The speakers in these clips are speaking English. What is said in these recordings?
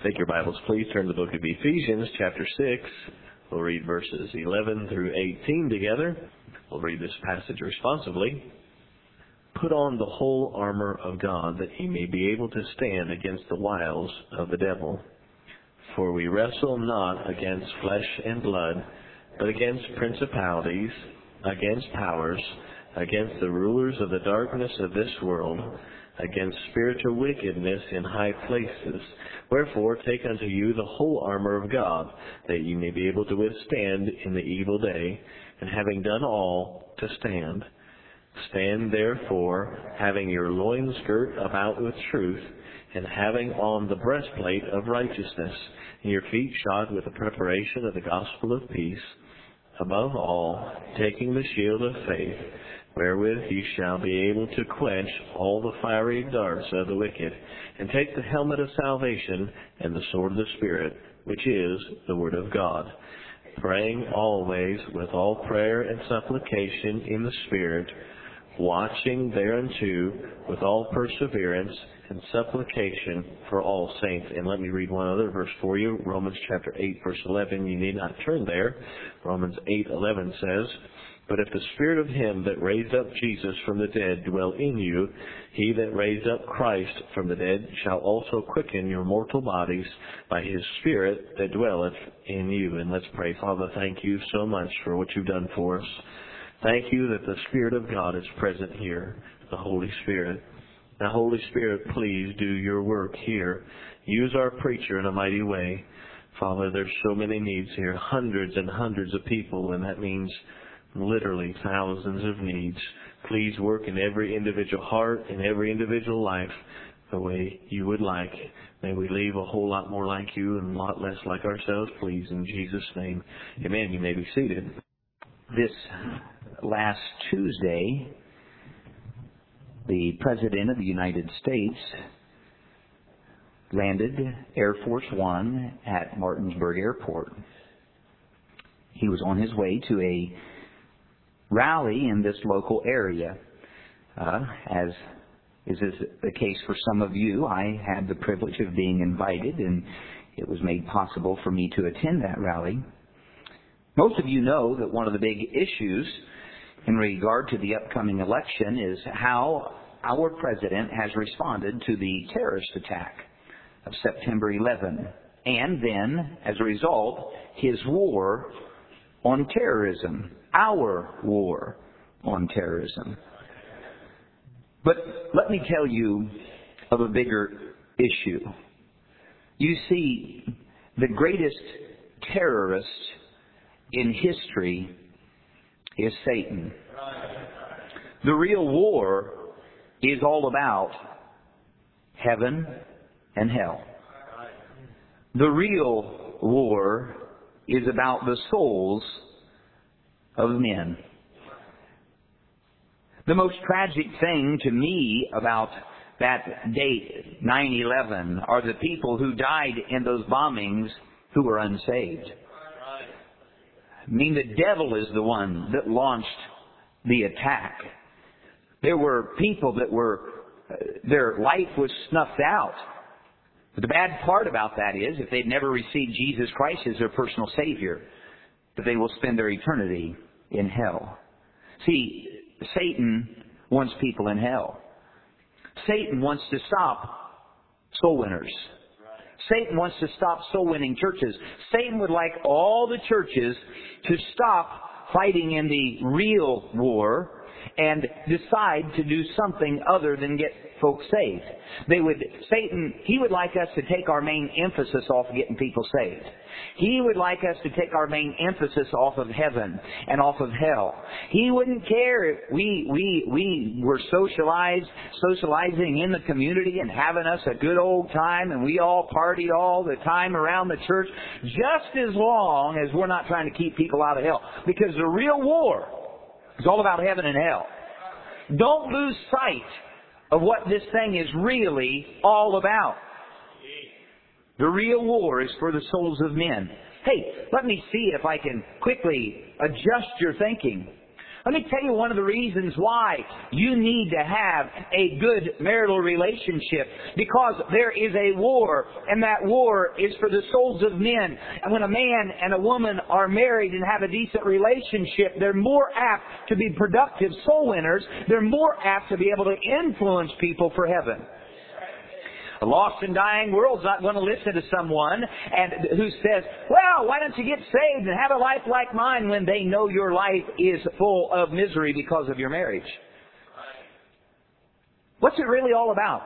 Take your Bibles, please. Turn to the book of Ephesians, chapter 6. We'll read verses 11 through 18 together. We'll read this passage responsibly. Put on the whole armor of God, that ye may be able to stand against the wiles of the devil. For we wrestle not against flesh and blood, but against principalities, against powers, against the rulers of the darkness of this world, against spiritual wickedness in high places. Wherefore take unto you the whole armor of God, that ye may be able to withstand in the evil day, and having done all, to stand. Stand therefore, having your loins girt about with truth, and having on the breastplate of righteousness, and your feet shod with the preparation of the gospel of peace. Above all, taking the shield of faith, wherewith ye shall be able to quench all the fiery darts of the wicked, and take the helmet of salvation and the sword of the Spirit, which is the Word of God, praying always with all prayer and supplication in the Spirit, watching thereunto with all perseverance and supplication for all saints. And let me read one other verse for you. Romans chapter 8, verse 11. You need not turn there. Romans 8:11 says, But if the Spirit of him that raised up Jesus from the dead dwell in you, he that raised up Christ from the dead shall also quicken your mortal bodies by his Spirit that dwelleth in you. And let's pray. Father, thank you so much for what you've done for us. Thank you that the Spirit of God is present here, the Holy Spirit. Now, Holy Spirit, please do your work here. Use our preacher in a mighty way. Father, there's so many needs here, hundreds and hundreds of people, and that means literally thousands of needs. Please work in every individual heart, in every individual life, the way you would like. May we leave a whole lot more like you and a lot less like ourselves, please, in Jesus' name. Amen. You may be seated. This last Tuesday, the President of the United States landed Air Force One at Martinsburg Airport. He was on his way to a rally in this local area. As is the case for some of you, I had the privilege of being invited, and it was made possible for me to attend that rally. Most of you know that one of the big issues in regard to the upcoming election is how our president has responded to the terrorist attack of September 11, and then, as a result, his war on terrorism, our war on terrorism. But let me tell you of a bigger issue. You see, the greatest terrorist in history is Satan. The real war is all about heaven and hell. The real war is about the souls of men. The most tragic thing to me about that date, 9/11, are the people who died in those bombings who were unsaved. I mean, the devil is the one that launched the attack. There were people that their life was snuffed out. But the bad part about that is, if they'd never received Jesus Christ as their personal Savior, that they will spend their eternity in hell. See, Satan wants people in hell. Satan wants to stop soul winners. Satan wants to stop soul-winning churches. Satan would like all the churches to stop fighting in the real war and decide to do something other than get folks saved. He would like us to take our main emphasis off of getting people saved. He would like us to take our main emphasis off of heaven and off of hell. He wouldn't care if we were socializing in the community and having us a good old time and we all partied all the time around the church, just as long as we're not trying to keep people out of hell. Because the real war is all about heaven and hell. Don't lose sight of what this thing is really all about. The real war is for the souls of men. Hey, let me see if I can quickly adjust your thinking. Let me tell you one of the reasons why you need to have a good marital relationship. Because there is a war, and that war is for the souls of men. And when a man and a woman are married and have a decent relationship, they're more apt to be productive soul winners. They're more apt to be able to influence people for heaven. A lost and dying world's not going to listen to someone who says, well, why don't you get saved and have a life like mine, when they know your life is full of misery because of your marriage. What's it really all about?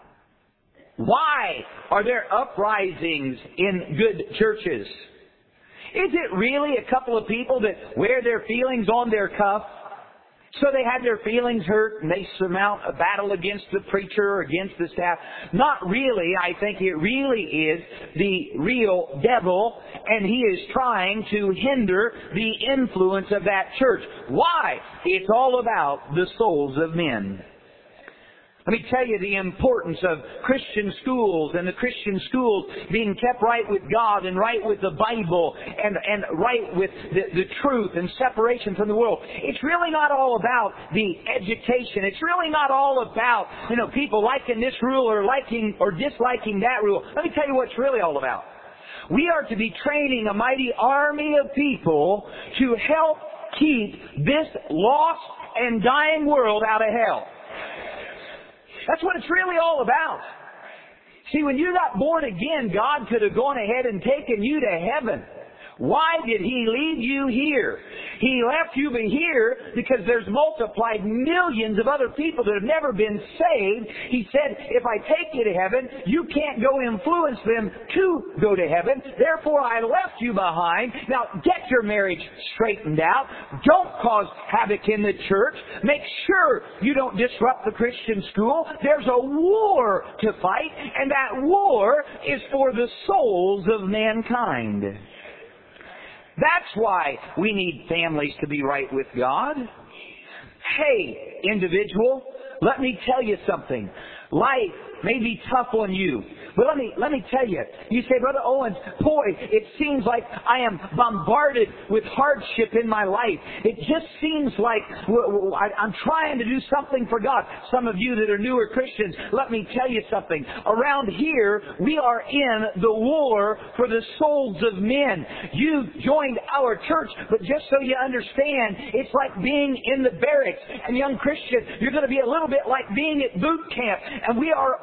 Why are there uprisings in good churches? Is it really a couple of people that wear their feelings on their cuff? So they had their feelings hurt and they surmount a battle against the preacher or against the staff. Not really. I think it really is the real devil, and he is trying to hinder the influence of that church. Why? It's all about the souls of men. Let me tell you the importance of Christian schools, and the Christian schools being kept right with God and right with the Bible and right with the truth and separation from the world. It's really not all about the education. It's really not all about, people liking this rule or liking or disliking that rule. Let me tell you what it's really all about. We are to be training a mighty army of people to help keep this lost and dying world out of hell. That's what it's really all about. See, when you got born again, God could have gone ahead and taken you to heaven. Why did He leave you here? He left you here because there's multiplied millions of other people that have never been saved. He said, if I take you to heaven, you can't go influence them to go to heaven. Therefore, I left you behind. Now, get your marriage straightened out. Don't cause havoc in the church. Make sure you don't disrupt the Christian school. There's a war to fight, and that war is for the souls of mankind. That's why we need families to be right with God. Hey, individual, let me tell you something. Life may be tough on you, but let me tell you. You say, Brother Owens, boy, it seems like I am bombarded with hardship in my life. It just seems like I'm trying to do something for God. Some of you that are newer Christians, let me tell you something. Around here, we are in the war for the souls of men. You joined our church, but just so you understand, it's like being in the barracks. And young Christian, you're going to be a little bit like being at boot camp. And we are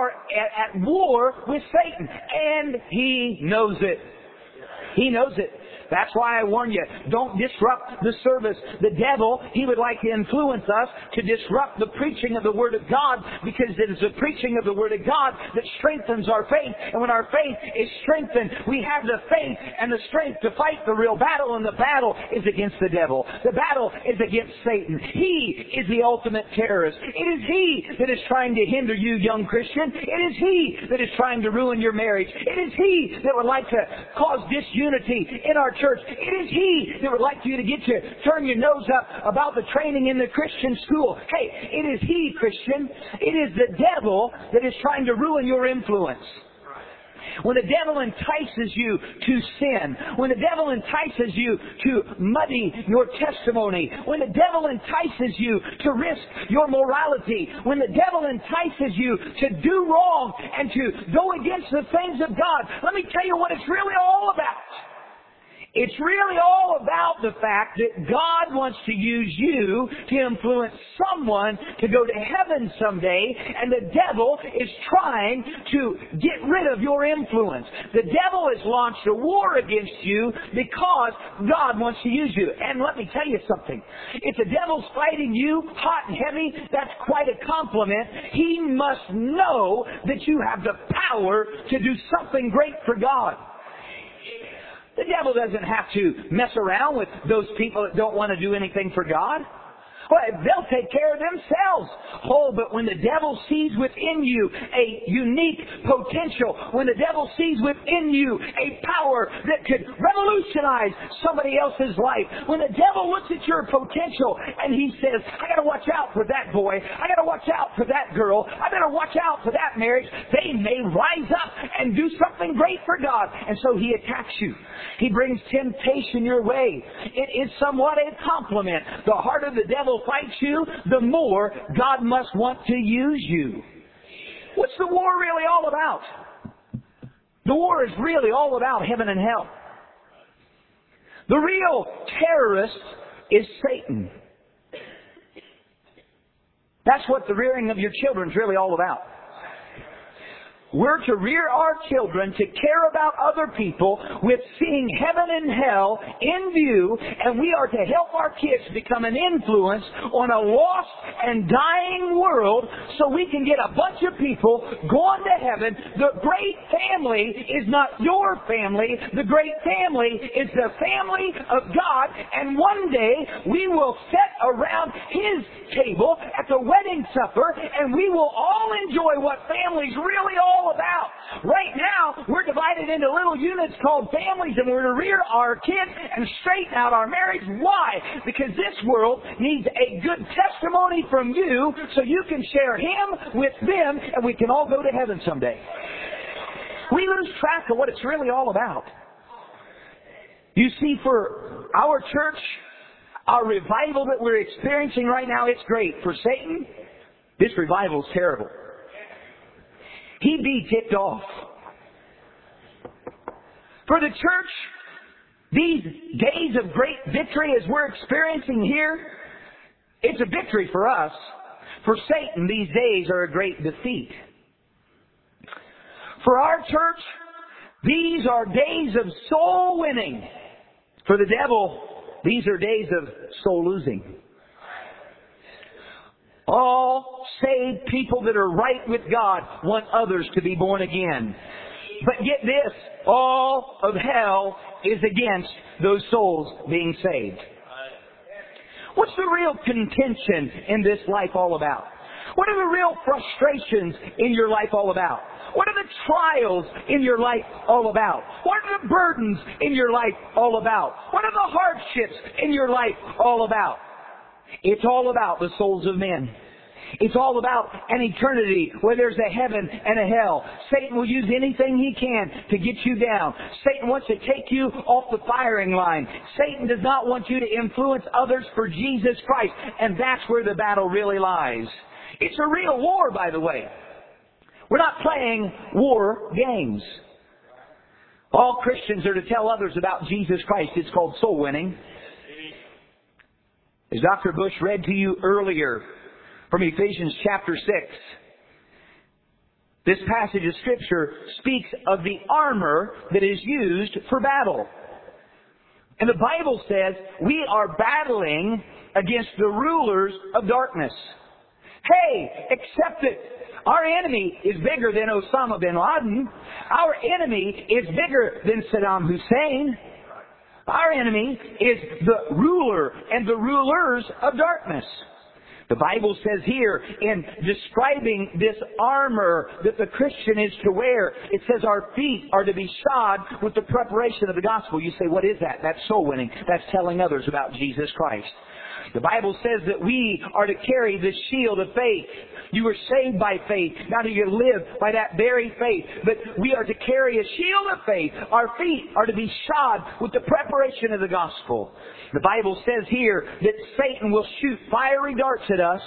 at war with Satan, and he knows it. He knows it. That's why I warn you, don't disrupt the service. The devil, he would like to influence us to disrupt the preaching of the Word of God, because it is the preaching of the Word of God that strengthens our faith. And when our faith is strengthened, we have the faith and the strength to fight the real battle, and the battle is against the devil. The battle is against Satan. He is the ultimate terrorist. It is he that is trying to hinder you, young Christian. It is he that is trying to ruin your marriage. It is he that would like to cause disunity in our church. It is he that would like you to turn your nose up about the training in the Christian school. Hey, it is he, Christian. It is the devil that is trying to ruin your influence. When the devil entices you to sin, when the devil entices you to muddy your testimony, when the devil entices you to risk your morality, when the devil entices you to do wrong and to go against the things of God, let me tell you what it's really all about. It's really all about the fact that God wants to use you to influence someone to go to heaven someday, and the devil is trying to get rid of your influence. The devil has launched a war against you because God wants to use you. And let me tell you something. If the devil's fighting you hot and heavy, that's quite a compliment. He must know that you have the power to do something great for God. The devil doesn't have to mess around with those people that don't want to do anything for God. Well, they'll take care of themselves. Oh, but when the devil sees within you a unique potential, when the devil sees within you a power that could revolutionize somebody else's life, when the devil looks at your potential and he says, I gotta watch out for that boy, I gotta watch out for that girl, I better watch out for that marriage, they may rise up and do something great for God. And so he attacks you. He brings temptation your way. It is somewhat a compliment. The harder the devil fights you, the more God must want to use you. What's the war really all about? The war is really all about heaven and hell. The real terrorist is Satan. That's what the rearing of your children is really all about. We're to rear our children to care about other people with seeing heaven and hell in view, and we are to help our kids become an influence on a lost and dying world so we can get a bunch of people going to heaven. The great family is not your family. The great family is the family of God, and one day we will sit around His table at the wedding supper, and we will all enjoy what family's really all about. Right now, we're divided into little units called families, and we're to rear our kids and straighten out our marriage. Why? Because this world needs a good testimony from you so you can share Him with them, and we can all go to heaven someday. We lose track of what it's really all about. You see, for our church, our revival that we're experiencing right now, it's great. For Satan, this revival is terrible. He'd be ticked off. For the church, these days of great victory as we're experiencing here, it's a victory for us. For Satan, these days are a great defeat. For our church, these are days of soul winning. For the devil, these are days of soul losing. All saved people that are right with God want others to be born again. But get this, all of hell is against those souls being saved. What's the real contention in this life all about? What are the real frustrations in your life all about? What are the trials in your life all about? What are the burdens in your life all about? What are the hardships in your life all about? It's all about the souls of men. It's all about an eternity where there's a heaven and a hell. Satan will use anything he can to get you down. Satan wants to take you off the firing line. Satan does not want you to influence others for Jesus Christ. And that's where the battle really lies. It's a real war, by the way. We're not playing war games. All Christians are to tell others about Jesus Christ. It's called soul winning. As Dr. Bush read to you earlier from Ephesians chapter 6, this passage of Scripture speaks of the armor that is used for battle. And the Bible says we are battling against the rulers of darkness. Hey, accept it. Our enemy is bigger than Osama bin Laden. Our enemy is bigger than Saddam Hussein. Our enemy is the ruler and the rulers of darkness. The Bible says here in describing this armor that the Christian is to wear, it says our feet are to be shod with the preparation of the gospel. You say, what is that? That's soul winning. That's telling others about Jesus Christ. The Bible says that we are to carry the shield of faith. You were saved by faith. Now do you live by that very faith. But we are to carry a shield of faith. Our feet are to be shod with the preparation of the gospel. The Bible says here that Satan will shoot fiery darts at us.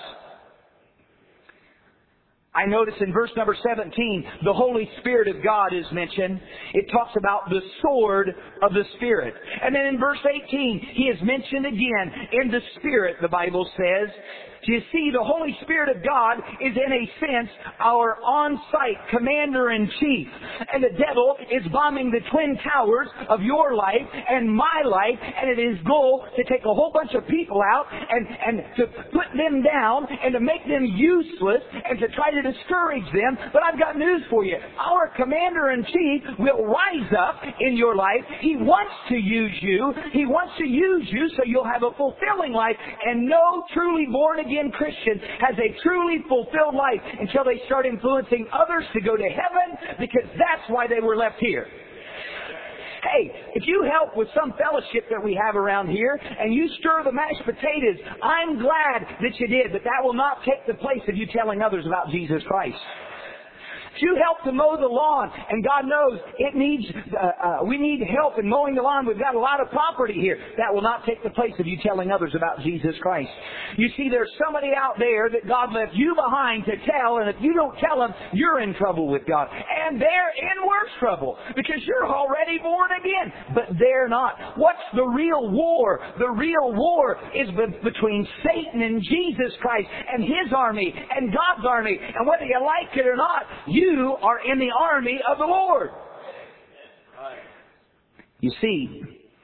I notice in verse number 17, the Holy Spirit of God is mentioned. It talks about the sword of the Spirit. And then in verse 18, He is mentioned again in the Spirit, the Bible says. You see, the Holy Spirit of God is in a sense our on-site commander-in-chief. And the devil is bombing the twin towers of your life and my life, and it is goal to take a whole bunch of people out and to put them down and to make them useless and to try to discourage them. But I've got news for you. Our commander-in-chief will rise up in your life. He wants to use you. He wants to use you so you'll have a fulfilling life. And no truly born-again Christian has a truly fulfilled life until they start influencing others to go to heaven, because that's why they were left here. Hey, if you help with some fellowship that we have around here and you stir the mashed potatoes, I'm glad that you did, but that will not take the place of you telling others about Jesus Christ. If you help to mow the lawn, and God knows it needs, we need help in mowing the lawn. We've got a lot of property here. That will not take the place of you telling others about Jesus Christ. You see, there's somebody out there that God left you behind to tell, and if you don't tell them, you're in trouble with God. And they're in worse trouble because you're already born again, but they're not. What's the real war? The real war is between Satan and Jesus Christ and His army and God's army. And whether you like it or not, you are in the army of the Lord. You see,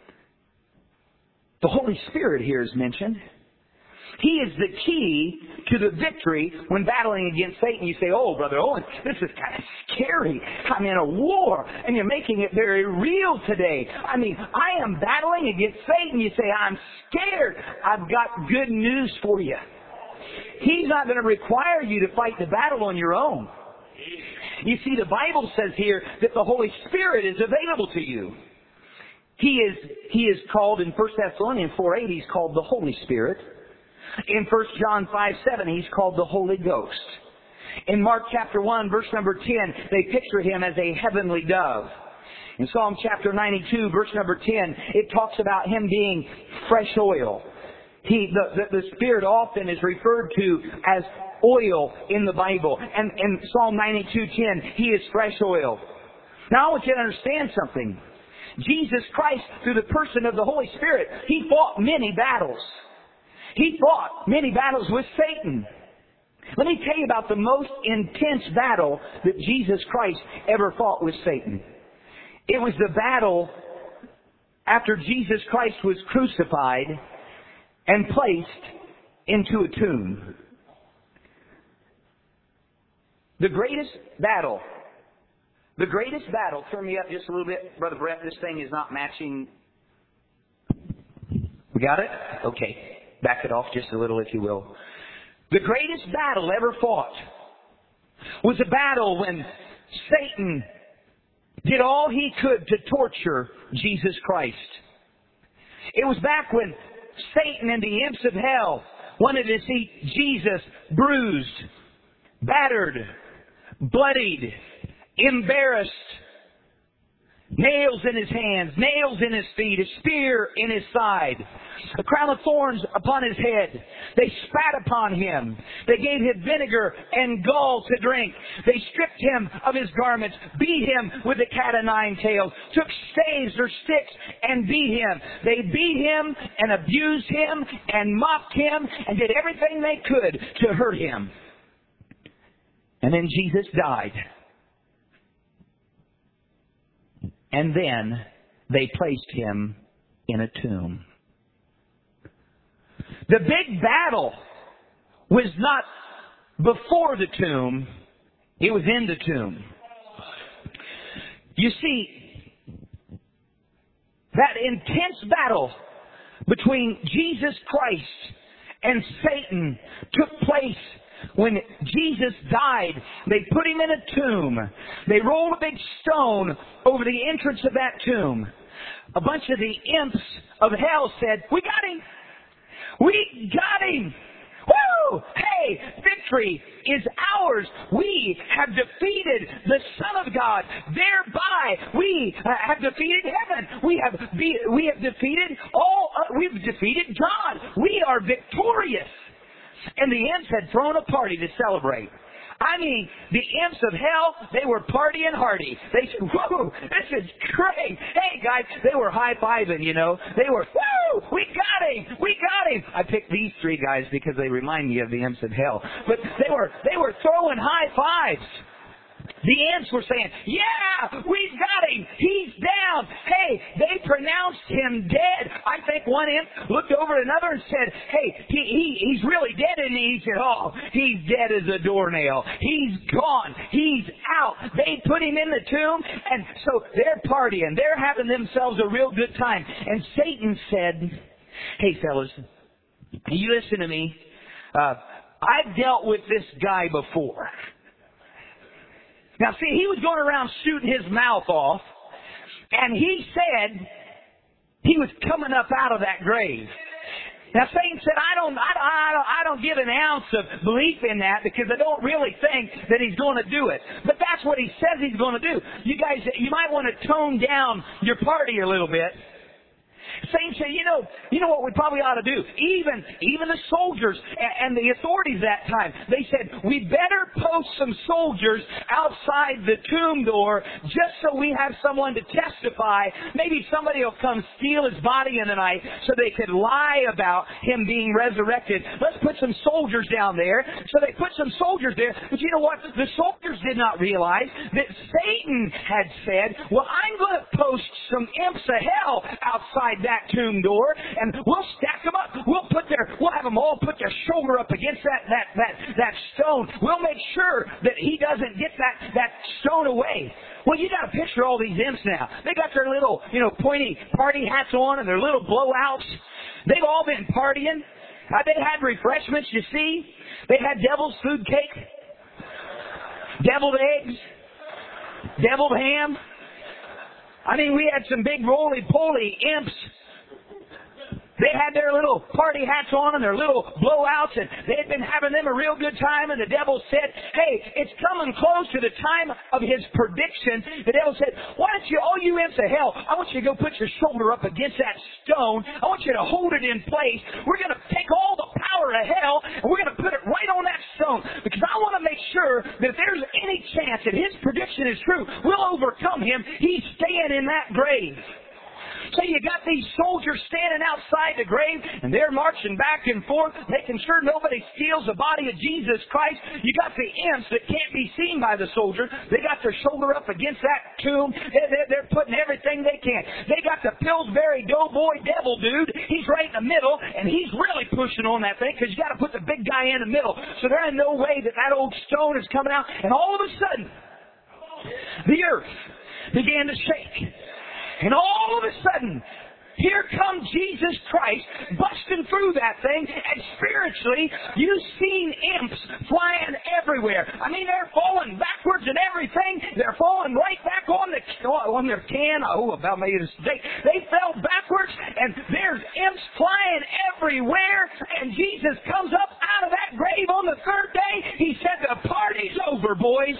the Holy Spirit here is mentioned. He is the key to the victory when battling against Satan. You say, oh, Brother Owen, this is kind of scary. I'm in a war, and you're making it very real today. I mean, I am battling against Satan. You say, I'm scared. I've got good news for you. He's not going to require you to fight the battle on your own. You see, the Bible says here that the Holy Spirit is available to you. He is called in 1 Thessalonians 4:8, He's called the Holy Spirit. In 1 John 5:7, He's called the Holy Ghost. In Mark chapter 1, verse number 10, they picture Him as a heavenly dove. In Psalm chapter 92, verse number 10, it talks about Him being fresh oil. The Spirit often is referred to as oil in the Bible. And in Psalm 92:10, He is fresh oil. Now I want you to understand something. Jesus Christ, through the person of the Holy Spirit, He fought many battles. He fought many battles with Satan. Let me tell you about the most intense battle that Jesus Christ ever fought with Satan. It was the battle after Jesus Christ was crucified and placed into a tomb. The greatest battle, turn me up just a little bit, Brother Brett, this thing is not matching. We got it? Okay. Back it off just a little, if you will. The greatest battle ever fought was a battle when Satan did all he could to torture Jesus Christ. It was back when Satan and the imps of hell wanted to see Jesus bruised, battered, bloodied, embarrassed, nails in his hands, nails in his feet, a spear in his side, a crown of thorns upon his head. They spat upon Him. They gave Him vinegar and gall to drink. They stripped Him of His garments, beat Him with the cat o' nine tails, took staves or sticks and beat Him. They beat Him and abused Him and mocked Him and did everything they could to hurt Him. And then Jesus died. And then they placed Him in a tomb. The big battle was not before the tomb, it was in the tomb. You see, that intense battle between Jesus Christ and Satan took place when Jesus died. They put Him in a tomb. They rolled a big stone over the entrance of that tomb. A bunch of the imps of hell said, "We got Him! We got Him! Woo! Hey, victory is ours. We have defeated the Son of God. Thereby, we have defeated heaven. We have defeated we've defeated God. We are victorious." And the imps had thrown a party to celebrate. I mean, the imps of hell, they were partying hardy. They said, "Whoa, this is great." Hey, guys, they were high-fiving, you know. They were, "Woo, Woo! We got him! We got him! I picked these three guys because they remind me of the imps of hell. But they were throwing high fives. The imps were saying, yeah, we've got him. He's down. Hey, they pronounced him dead. I think one imp looked over at another and said, hey, he's really dead. And he said, oh, he's dead as a doornail. He's gone. He's out. They put him in the tomb. And so they're partying. They're having themselves a real good time. And Satan said, hey, fellas, you listen to me. I've dealt with this guy before. Now, see, he was going around shooting his mouth off, and he said he was coming up out of that grave. Now, Satan said, I don't give an ounce of belief in that because I don't really think that he's going to do it. But that's what he says he's going to do. You guys, you might want to tone down your party a little bit. Satan said, you know what we probably ought to do? Even the soldiers and the authorities that time, they said, we better post some soldiers outside the tomb door just so we have someone to testify. Maybe somebody will come steal his body in the night so they could lie about him being resurrected. Let's put some soldiers down there. So they put some soldiers there. But you know what? The soldiers did not realize that Satan had said, well, I'm going to post some imps of hell outside that tomb door, and we'll stack them up. We'll have them all put their shoulder up against that stone. We'll make sure that he doesn't get that stone away. Well, you got to picture all these imps now. They got their little, pointy party hats on and their little blowouts. They've all been partying. They had refreshments, you see. They had devil's food cake, deviled eggs, deviled ham. I mean, we had some big roly-poly imps. They had their little party hats on and their little blowouts, and they had been having them a real good time, and the devil said, hey, it's coming close to the time of his prediction. The devil said, why don't you, all you imps of hell, I want you to go put your shoulder up against that stone. I want you to hold it in place. We're going to take all the power of hell, and we're going to put it right on that stone, because I want to make sure that if there's any chance that his prediction is true, we'll overcome him. He's staying in that grave. So you got these soldiers standing outside the grave, and they're marching back and forth, making sure nobody steals the body of Jesus Christ. You got the imps that can't be seen by the soldier. They got their shoulder up against that tomb. They're putting everything they can. They got the Pillsbury Doughboy devil dude. He's right in the middle, and he's really pushing on that thing because you got to put the big guy in the middle. So there ain't no way that old stone is coming out. And all of a sudden, the earth began to shake. And all of a sudden, here comes Jesus Christ busting through that thing, and spiritually, you've seen imps flying everywhere. I mean, they're falling backwards and everything. They're falling right back on their can. Oh, about made a mistake. They fell backwards, and there's imps flying everywhere. And Jesus comes up out of that grave on the third day. He said, the party's over, boys.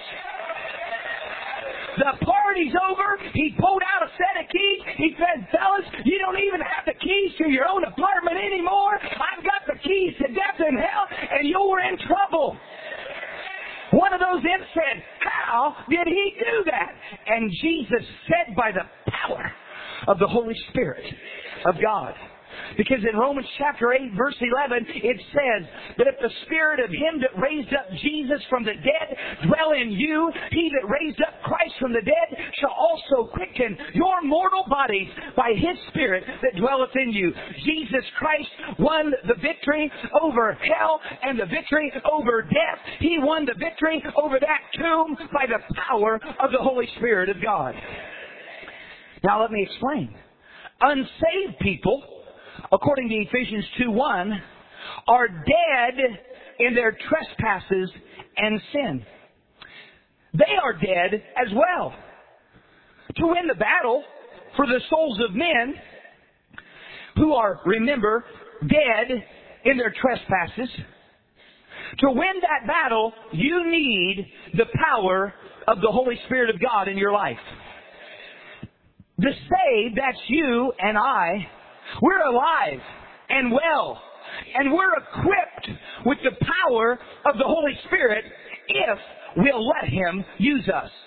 The party's over. He pulled out a set of keys. He said, fellas, you don't even have the keys to your own apartment anymore. I've got the keys to death and hell, and you're in trouble. One of those imps said, how did he do that? And Jesus said, by the power of the Holy Spirit of God. Because in Romans chapter 8, verse 11, it says that if the Spirit of Him that raised up Jesus from the dead dwell in you, He that raised up Christ from the dead shall also quicken your mortal bodies by His Spirit that dwelleth in you. Jesus Christ won the victory over hell and the victory over death. He won the victory over that tomb by the power of the Holy Spirit of God. Now let me explain. Unsaved people, according to Ephesians 2:1, are dead in their trespasses and sin. They are dead as well. To win the battle for the souls of men who are, remember, dead in their trespasses, to win that battle, you need the power of the Holy Spirit of God in your life. The saved, that's you and I, we're alive and well, and we're equipped with the power of the Holy Spirit if we'll let Him use us.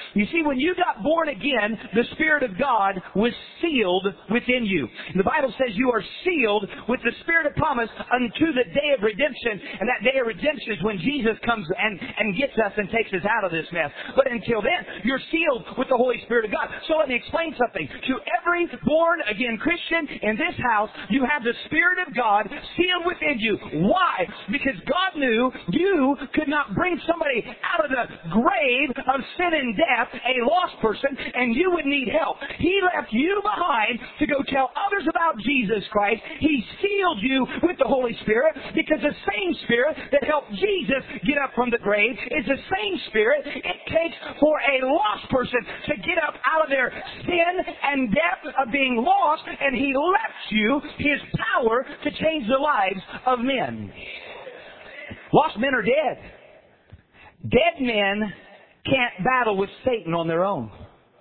You see, when you got born again, the Spirit of God was sealed within you. The Bible says you are sealed with the Spirit of promise unto the day of redemption. And that day of redemption is when Jesus comes and gets us and takes us out of this mess. But until then, you're sealed with the Holy Spirit of God. So let me explain something. To every born again Christian in this house, you have the Spirit of God sealed within you. Why? Because God knew you could not bring somebody out of the grave of sin and death, a lost person, and you would need help. He left you behind to go tell others about Jesus Christ. He sealed you with the Holy Spirit because the same Spirit that helped Jesus get up from the grave is the same Spirit it takes for a lost person to get up out of their sin and death of being lost, and He left you His power to change the lives of men. Lost men are dead. Dead men can't battle with Satan on their own.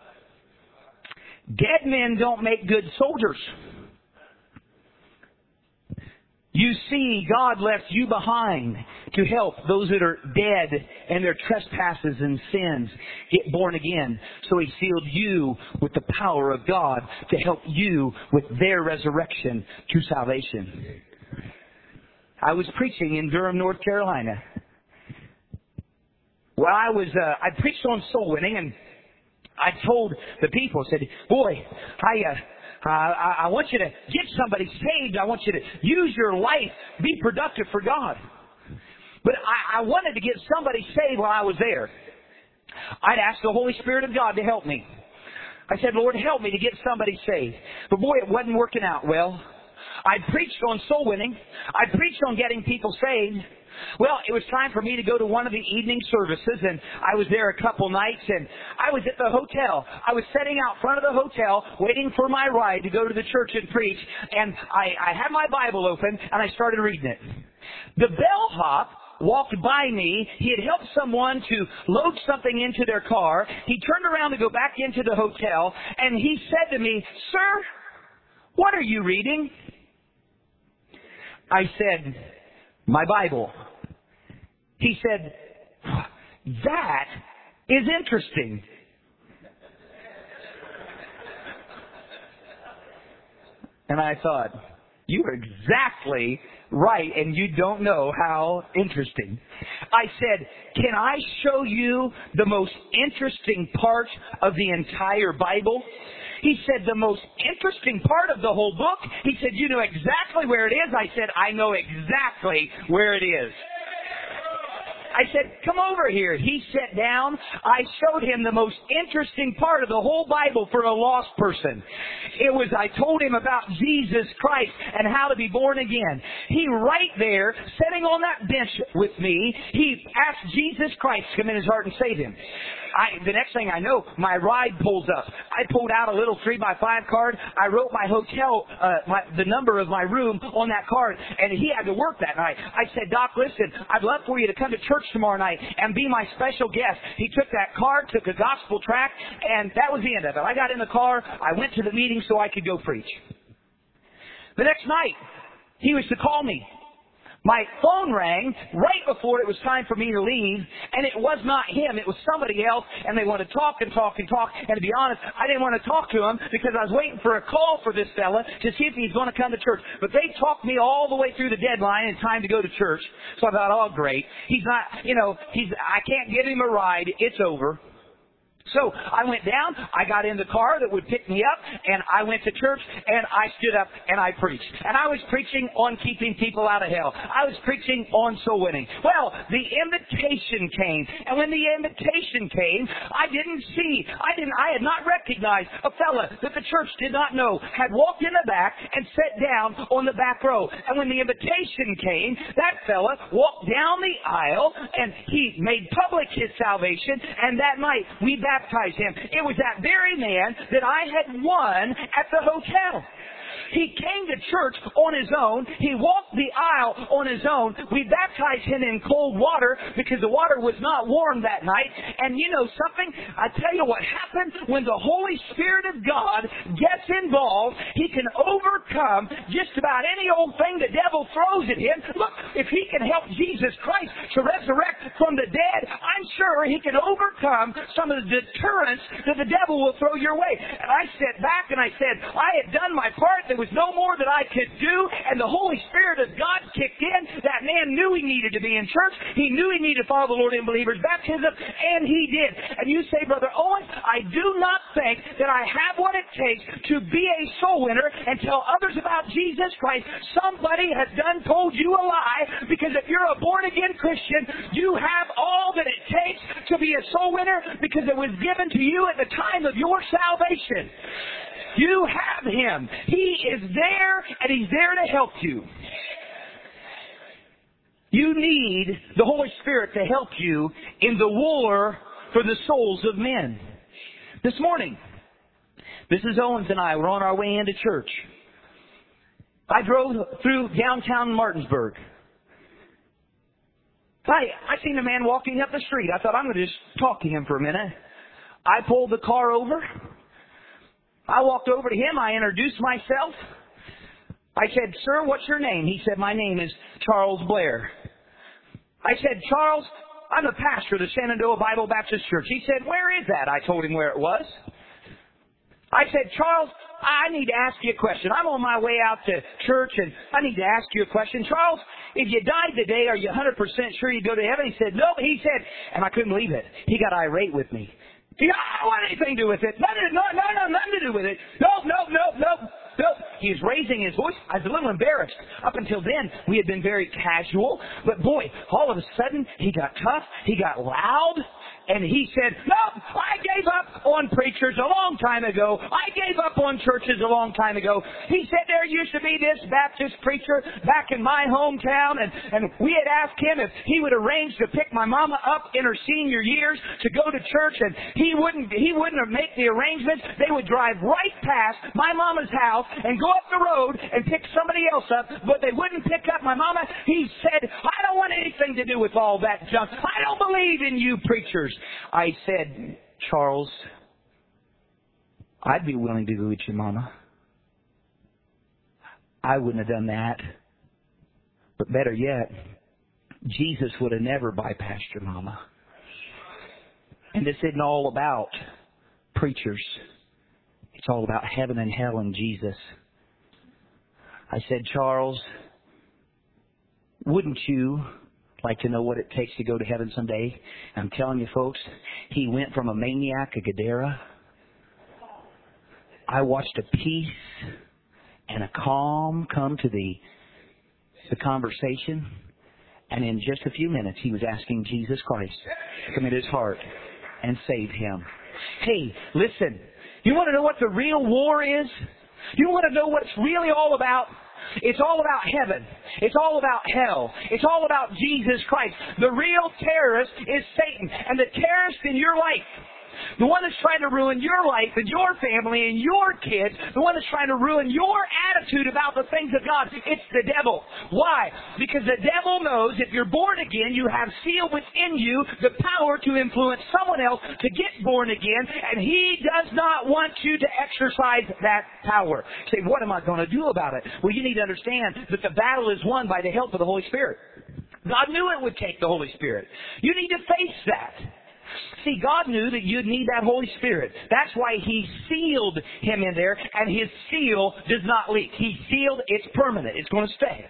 Dead men don't make good soldiers. You see, God left you behind to help those that are dead in their trespasses and sins get born again. So He sealed you with the power of God to help you with their resurrection to salvation. I was preaching in Durham, North Carolina. Well, I preached on soul winning, and I told the people, I said, boy, I want you to get somebody saved. I want you to use your life, be productive for God. But I wanted to get somebody saved while I was there. I'd asked the Holy Spirit of God to help me. I said, Lord, help me to get somebody saved. But boy, it wasn't working out well. I preached on soul winning. I preached on getting people saved. Well, it was time for me to go to one of the evening services, and I was there a couple nights, and I was at the hotel. I was sitting out front of the hotel waiting for my ride to go to the church and preach, and I had my Bible open, and I started reading it. The bellhop walked by me. He had helped someone to load something into their car. He turned around to go back into the hotel, and he said to me, "Sir, what are you reading?" I said, "My Bible." He said, "That is interesting." And I thought, you are exactly right, and you don't know how interesting. I said, "Can I show you the most interesting part of the entire Bible?" He said, "The most interesting part of the whole book?" He said, "You know exactly where it is?" I said, "I know exactly where it is." I said, "Come over here." He sat down. I showed him the most interesting part of the whole Bible for a lost person. I told him about Jesus Christ and how to be born again. He right there, sitting on that bench with me, he asked Jesus Christ to come in his heart and save him. The next thing I know, my ride pulls up. I pulled out a little 3x5 card. I wrote my hotel, the number of my room on that card, and he had to work that night. I said, "Doc, listen, I'd love for you to come to church tomorrow night and be my special guest." He took that card, took a gospel tract, and that was the end of it. I got in the car. I went to the meeting so I could go preach. The next night, he was to call me. My phone rang right before it was time for me to leave, and it was not him. It was somebody else, and they wanted to talk and talk and talk. And to be honest, I didn't want to talk to him because I was waiting for a call for this fella to see if he's going to come to church. But they talked me all the way through the deadline and time to go to church. So I thought, oh, great. He's not, I can't give him a ride. It's over. So I went down, I got in the car that would pick me up, and I went to church, and I stood up, and I preached. And I was preaching on keeping people out of hell. I was preaching on soul winning. Well, the invitation came, and when the invitation came, I had not recognized a fella that the church did not know had walked in the back and sat down on the back row. And when the invitation came, that fella walked down the aisle, and he made public his salvation, and that night we baptized him. It was that very man that I had won at the hotel. He came to church on his own. He walked the aisle on his own. We baptized him in cold water because the water was not warm that night. And you know something? I tell you what happens when the Holy Spirit of God gets involved. He can overcome overcome just about any old thing the devil throws at him. Look, if he can help Jesus Christ to resurrect from the dead, I'm sure he can overcome some of the deterrence that the devil will throw your way. And I sat back and I said, I had done my part. There was no more that I could do. And the Holy Spirit of God kicked in. That man knew he needed to be in church. He knew he needed to follow the Lord in believers' baptism, and he did. And you say, Brother Owen, I do not think that I have what it takes to be a soul winner and tell others about Jesus Christ. Somebody has told you a lie, because if you're a born-again Christian, you have all that it takes to be a soul winner, because it was given to you at the time of your salvation. You have Him. He is there, and He's there to help you. You need the Holy Spirit to help you in the war for the souls of men. This morning, Mrs. Owens and I were on our way into church. I drove through downtown Martinsburg. I seen a man walking up the street. I thought, I'm going to just talk to him for a minute. I pulled the car over. I walked over to him. I introduced myself. I said, sir, what's your name? He said, my name is Charles Blair. I said, Charles, I'm the pastor of the Shenandoah Bible Baptist Church. He said, where is that? I told him where it was. I said, Charles, I need to ask you a question. I'm on my way out to church, and I need to ask you a question. Charles, if you died today, are you 100% sure you'd go to heaven? He said, no. He said, and I couldn't believe it. He got irate with me. I don't want anything to do with it. Nothing to do with it. No. He was raising his voice. I was a little embarrassed. Up until then, we had been very casual. But boy, all of a sudden, he got tough. He got loud. And he said, no, I gave up on preachers a long time ago. I gave up on churches a long time ago. He said there used to be this Baptist preacher back in my hometown, and we had asked him if he would arrange to pick my mama up in her senior years to go to church, and he wouldn't make the arrangements. They would drive right past my mama's house and go up the road and pick somebody else up, but they wouldn't pick up my mama. He said, I don't want anything to do with all that junk. I don't believe in you preachers. I said, Charles, I'd be willing to go with your mama. I wouldn't have done that. But better yet, Jesus would have never bypassed your mama. And this isn't all about preachers. It's all about heaven and hell and Jesus. I said, Charles, wouldn't you like to know what it takes to go to heaven someday? I'm telling you, folks, he went from a maniac, a Gadara. I watched a peace and a calm come to the conversation. And in just a few minutes, he was asking Jesus Christ to come into his heart and save him. Hey, listen, you want to know what the real war is? You want to know what it's really all about? It's all about heaven. It's all about hell. It's all about Jesus Christ. The real terrorist is Satan. And the terrorist in your life, the one that's trying to ruin your life and your family and your kids, the one that's trying to ruin your attitude about the things of God, it's the devil. Why? Because the devil knows if you're born again, you have sealed within you the power to influence someone else to get born again, and he does not want you to exercise that power. You say, what am I going to do about it? Well, you need to understand that the battle is won by the help of the Holy Spirit. God knew it would take the Holy Spirit. You need to face that. See, God knew that you'd need that Holy Spirit. That's why He sealed Him in there, and His seal does not leak. He sealed, it's permanent. It's going to stay.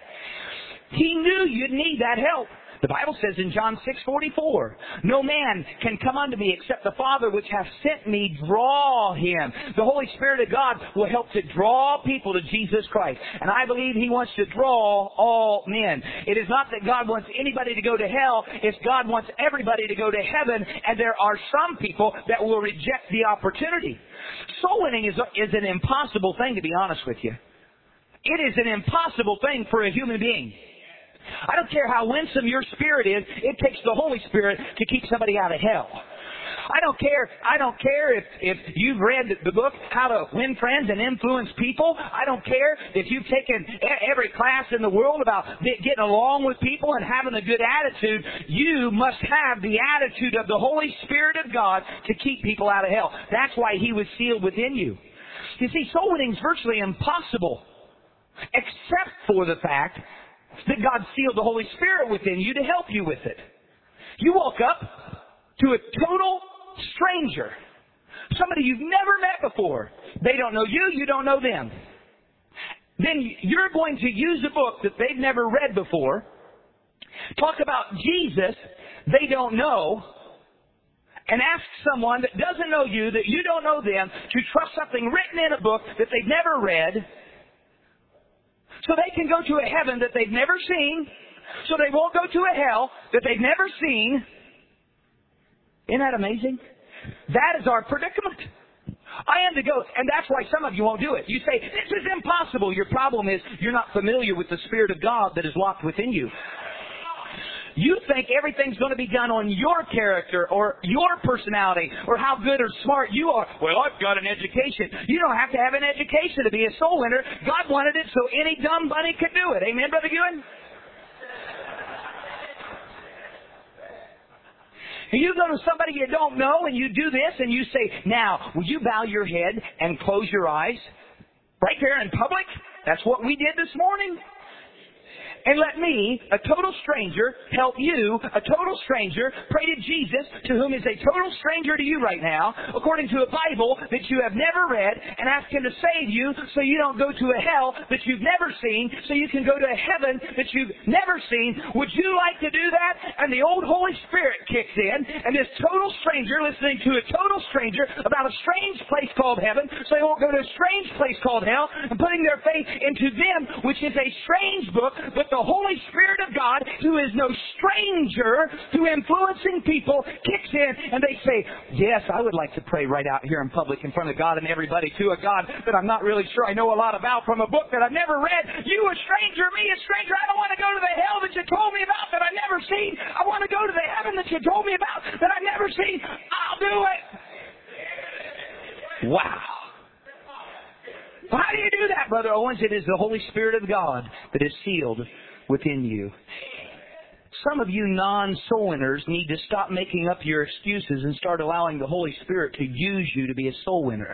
He knew you'd need that help. The Bible says in John 6:44, no man can come unto me except the Father which hath sent me draw him. The Holy Spirit of God will help to draw people to Jesus Christ. And I believe He wants to draw all men. It is not that God wants anybody to go to hell. It's God wants everybody to go to heaven. And there are some people that will reject the opportunity. Soul winning is an impossible thing, to be honest with you. It is an impossible thing for a human being. I don't care how winsome your spirit is, it takes the Holy Spirit to keep somebody out of hell. I don't care if you've read the book, How to Win Friends and Influence People. I don't care if you've taken every class in the world about getting along with people and having a good attitude. You must have the attitude of the Holy Spirit of God to keep people out of hell. That's why He was sealed within you. You see, soul winning is virtually impossible except for the fact that God sealed the Holy Spirit within you to help you with it. You walk up to a total stranger, somebody you've never met before. They don't know you, you don't know them. Then you're going to use a book that they've never read before, talk about Jesus they don't know, and ask someone that doesn't know you, that you don't know them, to trust something written in a book that they've never read, so they can go to a heaven that they've never seen, so they won't go to a hell that they've never seen. Isn't that amazing? That is our predicament. I am to go, and that's why some of you won't do it. You say, this is impossible. Your problem is you're not familiar with the Spirit of God that is locked within you. You think everything's going to be done on your character or your personality or how good or smart you are. Well, I've got an education. You don't have to have an education to be a soul winner. God wanted it so any dumb bunny could do it. Amen, Brother Ewan? And you go to somebody you don't know and you do this and you say, now, will you bow your head and close your eyes? Right there in public? That's what we did this morning. And let me, a total stranger, help you, a total stranger, pray to Jesus, to whom is a total stranger to you right now, according to a Bible that you have never read, and ask Him to save you so you don't go to a hell that you've never seen, so you can go to a heaven that you've never seen. Would you like to do that? And the old Holy Spirit kicks in, and this total stranger listening to a total stranger about a strange place called heaven, so they won't go to a strange place called hell, and putting their faith into them, which is a strange book, but the Holy Spirit of God, who is no stranger to influencing people, kicks in and they say, yes, I would like to pray right out here in public in front of God and everybody to a God that I'm not really sure I know a lot about from a book that I've never read. You a stranger, me a stranger. I don't want to go to the hell that you told me about that I've never seen. I want to go to the heaven that you told me about that I've never seen. I'll do it. Wow. How do you do that, Brother Owens? It is the Holy Spirit of God that is sealed within you. Some of you non-soul winners need to stop making up your excuses and start allowing the Holy Spirit to use you to be a soul winner.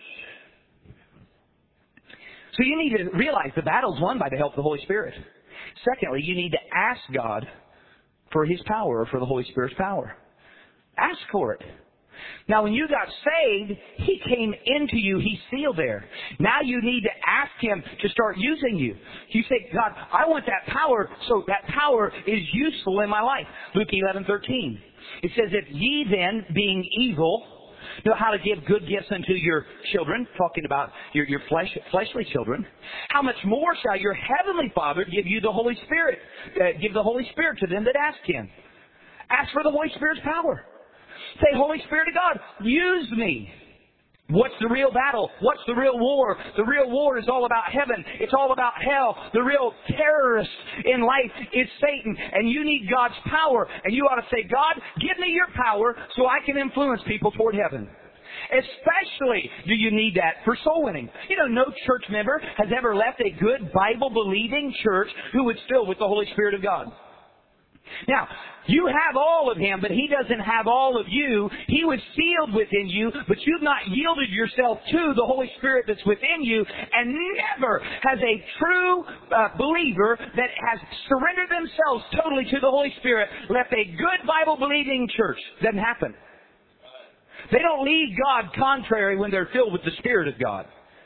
So you need to realize the battle's won by the help of the Holy Spirit. Secondly, you need to ask God for His power, or for the Holy Spirit's power. Ask for it. Now, when you got saved, He came into you. He's sealed there. Now you need to ask Him to start using you. You say, God, I want that power, so that power is useful in my life. Luke 11:13. It says, if ye then, being evil, know how to give good gifts unto your children, talking about your fleshly children, how much more shall your heavenly Father give you the Holy Spirit? Give the Holy Spirit to them that ask Him. Ask for the Holy Spirit's power. Say, Holy Spirit of God, use me. What's the real battle? What's the real war? The real war is all about heaven. It's all about hell. The real terrorist in life is Satan. And you need God's power. And you ought to say, God, give me your power so I can influence people toward heaven. Especially do you need that for soul winning. You know, no church member has ever left a good Bible-believing church who was filled with the Holy Spirit of God. Now, you have all of Him, but He doesn't have all of you. He was sealed within you, but you've not yielded yourself to the Holy Spirit that's within you. And never has a true believer that has surrendered themselves totally to the Holy Spirit left a good Bible-believing church. Doesn't happen. They don't leave God contrary when they're filled with the Spirit of God.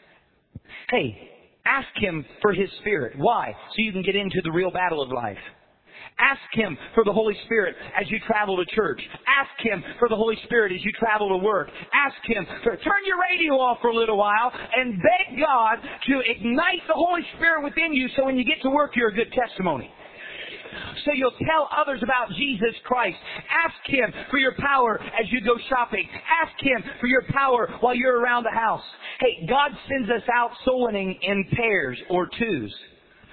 Hey, ask Him for His Spirit. Why? So you can get into the real battle of life. Ask Him for the Holy Spirit as you travel to church. Ask Him for the Holy Spirit as you travel to work. Ask Him to turn your radio off for a little while and beg God to ignite the Holy Spirit within you so when you get to work you're a good testimony. So you'll tell others about Jesus Christ. Ask Him for your power as you go shopping. Ask Him for your power while you're around the house. Hey, God sends us out soul winning in pairs or twos.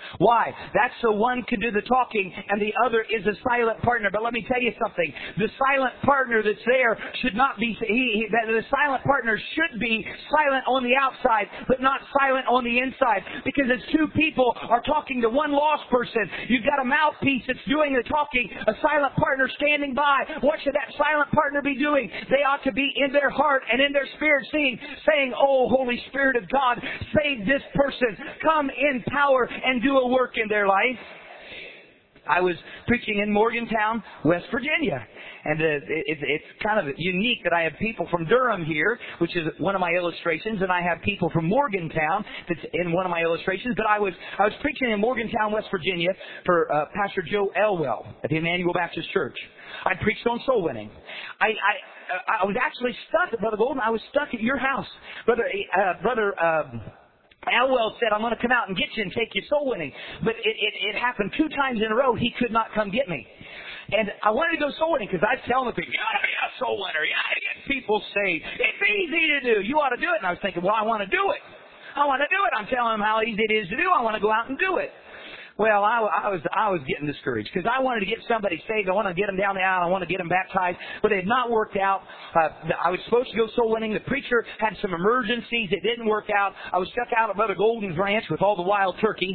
Why? That's so one can do the talking and the other is a silent partner. But let me tell you something. The silent partner that's there should not be, the silent partner should be silent on the outside, but not silent on the inside. Because as two people are talking to one lost person, you've got a mouthpiece that's doing the talking, a silent partner standing by. What should that silent partner be doing? They ought to be in their heart and in their spirit saying, "Oh, Holy Spirit of God, save this person. Come in power and do a work in their life." I was preaching in Morgantown, West Virginia. And it's kind of unique that I have people from Durham here, which is one of my illustrations, and I have people from Morgantown that's in one of my illustrations. But I was preaching in Morgantown, West Virginia for Pastor Joe Elwell at the Emmanuel Baptist Church. I preached on soul winning. I was actually stuck, Brother Golden. I was stuck at your house. Brother Elwell said, "I'm going to come out and get you and take you soul winning." But it happened 2 times in a row. He could not come get me. And I wanted to go soul winning because I was telling the people, "You ought to be a soul winner. You ought to get people saved. It's easy to do. You ought to do it." And I was thinking, well, I want to do it. I want to do it. I'm telling them how easy it is to do. I want to go out and do it. Well, I was getting discouraged because I wanted to get somebody saved. I wanted to get them down the aisle. I wanted to get them baptized, but it had not worked out. I was supposed to go soul winning. The preacher had some emergencies. It didn't work out. I was stuck out at Brother Golden's ranch with all the wild turkeys.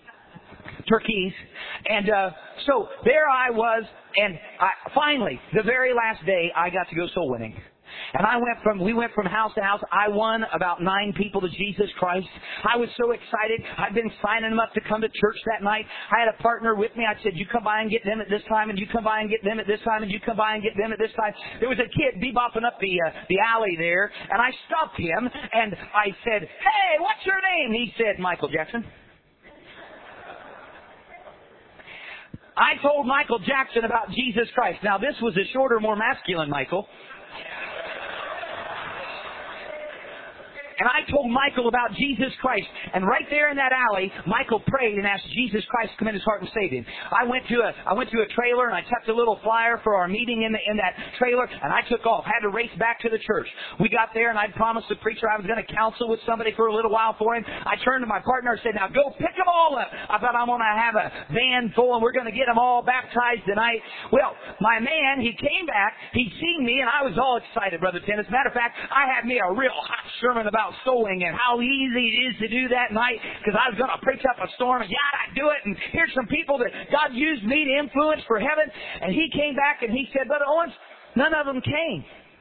And so there I was, and finally, the very last day, I got to go soul winning. And we went from house to house. I won about 9 people to Jesus Christ. I was so excited. I'd been signing them up to come to church that night. I had a partner with me. I said, "You come by and get them at this time, and you come by and get them at this time, and you come by and get them at this time." There was a kid bebopping up the alley there, and I stopped him, and I said, "Hey, what's your name?" He said, "Michael Jackson." I told Michael Jackson about Jesus Christ. Now, this was a shorter, more masculine Michael. And I told Michael about Jesus Christ. And right there in that alley, Michael prayed and asked Jesus Christ to come in his heart and save him. I went to a trailer, and I tucked a little flyer for our meeting in that trailer, and I took off. Had to race back to the church. We got there, and I'd promised the preacher I was going to counsel with somebody for a little while for him. I turned to my partner and said, "Now go pick them all up. I thought I'm going to have a van full, and we're going to get them all baptized tonight." Well, my man, he came back. He'd seen me, and I was all excited, Brother Tim. As a matter of fact, I had me a real hot sermon about sowing and how easy it is to do that night, because I was going to preach up a storm, and I do it, and here's some people that God used me to influence for heaven. And he came back and he said, "Brother Owens, none of them came."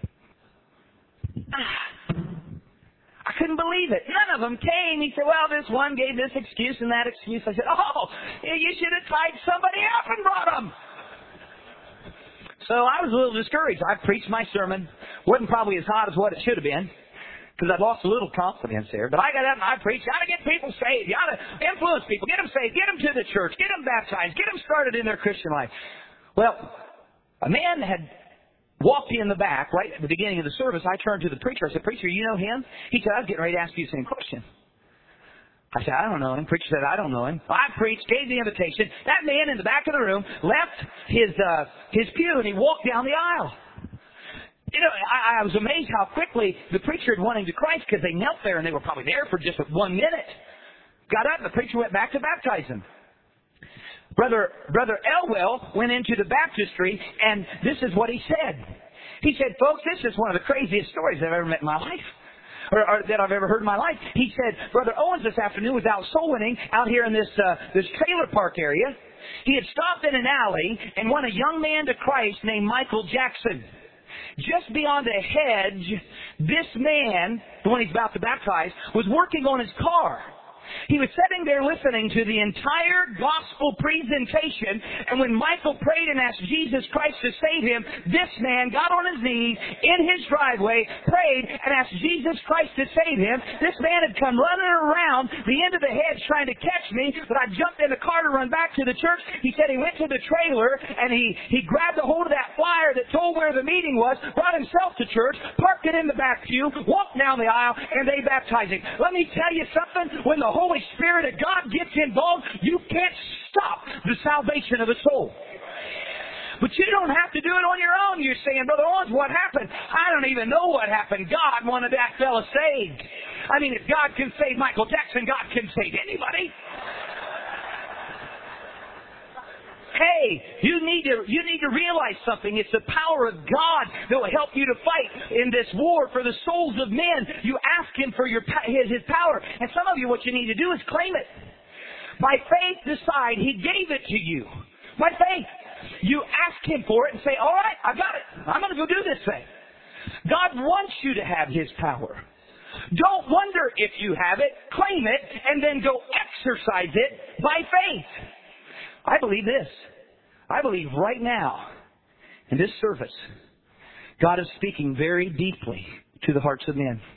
I couldn't believe it. None of them came. He said, "Well, this one gave this excuse and that excuse." I said, "Oh, you should have tied somebody up and brought them." So I was a little discouraged. I preached my sermon. Wasn't probably as hot as what it should have been, because I'd lost a little confidence there. But I got up and I preached. You ought to get people saved. You ought to influence people. Get them saved. Get them to the church. Get them baptized. Get them started in their Christian life. Well, a man had walked in the back right at the beginning of the service. I turned to the preacher. I said, "Preacher, you know him?" He said, "I was getting ready to ask you the same question." I said, "I don't know him." Preacher said, "I don't know him." I preached, gave the invitation. That man in the back of the room left his pew and he walked down the aisle. You know, I was amazed how quickly the preacher had won him to Christ, because they knelt there and they were probably there for just 1 minute. Got up and the preacher went back to baptize him. Brother Elwell went into the baptistry, and this is what he said. He said, "Folks, this is one of the craziest stories I've ever met in my life, or that I've ever heard in my life." He said, "Brother Owens this afternoon was out soul winning out here in this trailer park area. He had stopped in an alley and won a young man to Christ named Michael Jackson. Just beyond a hedge, this man, the one he's about to baptize, was working on his car. He was sitting there listening to the entire gospel presentation, and when Michael prayed and asked Jesus Christ to save him, this man got on his knees in his driveway, prayed, and asked Jesus Christ to save him. This man had come running around the end of the hedge trying to catch me, but I jumped in the car to run back to the church. He said he went to the trailer, and he grabbed a hold of that flyer that told where the meeting was, brought himself to church, parked it in the back pew, walked down the aisle, and they baptized him. Let me tell you something. When the Holy Spirit of God gets involved, you can't stop the salvation of the soul. But you don't have to do it on your own. You're saying, "Brother Owens, what happened?" I don't even know what happened. God wanted that fella saved. I mean, if God can save Michael Jackson, God can save anybody. Hey, you need to realize something. It's the power of God that will help you to fight in this war for the souls of men. You ask Him for His power. And some of you, what you need to do is claim it. By faith, decide He gave it to you. By faith. You ask Him for it and say, all right, I got it. I'm going to go do this thing. God wants you to have His power. Don't wonder if you have it. Claim it and then go exercise it by faith. I believe this. I believe right now, in this service, God is speaking very deeply to the hearts of men.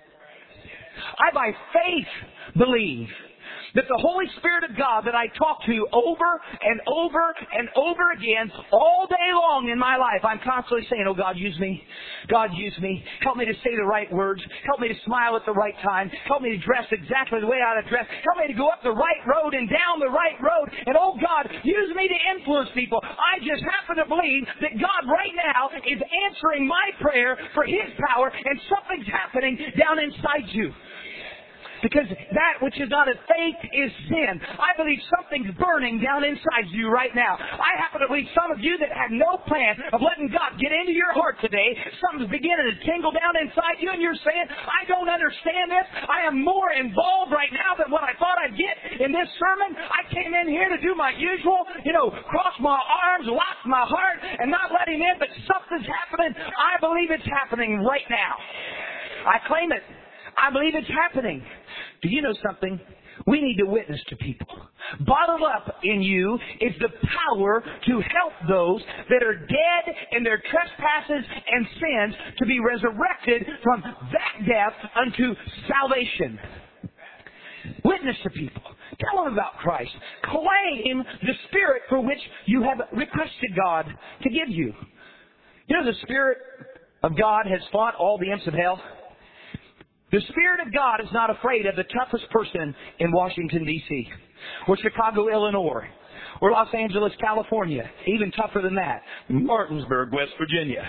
I, by faith, believe that the Holy Spirit of God that I talk to over and over and over again all day long in my life, I'm constantly saying, oh, God, use me. God, use me. Help me to say the right words. Help me to smile at the right time. Help me to dress exactly the way I ought to dress. Help me to go up the right road and down the right road. And, oh, God, use me to influence people. I just happen to believe that God right now is answering my prayer for His power, and something's happening down inside you. Because that which is not of faith is sin. I believe something's burning down inside you right now. I happen to believe some of you that had no plan of letting God get into your heart today, something's beginning to tingle down inside you, and you're saying, I don't understand this. I am more involved right now than what I thought I'd get in this sermon. I came in here to do my usual, cross my arms, lock my heart, and not let Him in, but something's happening. I believe it's happening right now. I claim it. I believe it's happening. Do you know something? We need to witness to people. Bottled up in you is the power to help those that are dead in their trespasses and sins to be resurrected from that death unto salvation. Witness to people. Tell them about Christ. Claim the Spirit for which you have requested God to give you. You know, the Spirit of God has fought all the imps of hell. The Spirit of God is not afraid of the toughest person in Washington, D.C., or Chicago, Illinois, or Los Angeles, California. Even tougher than that, Martinsburg, West Virginia.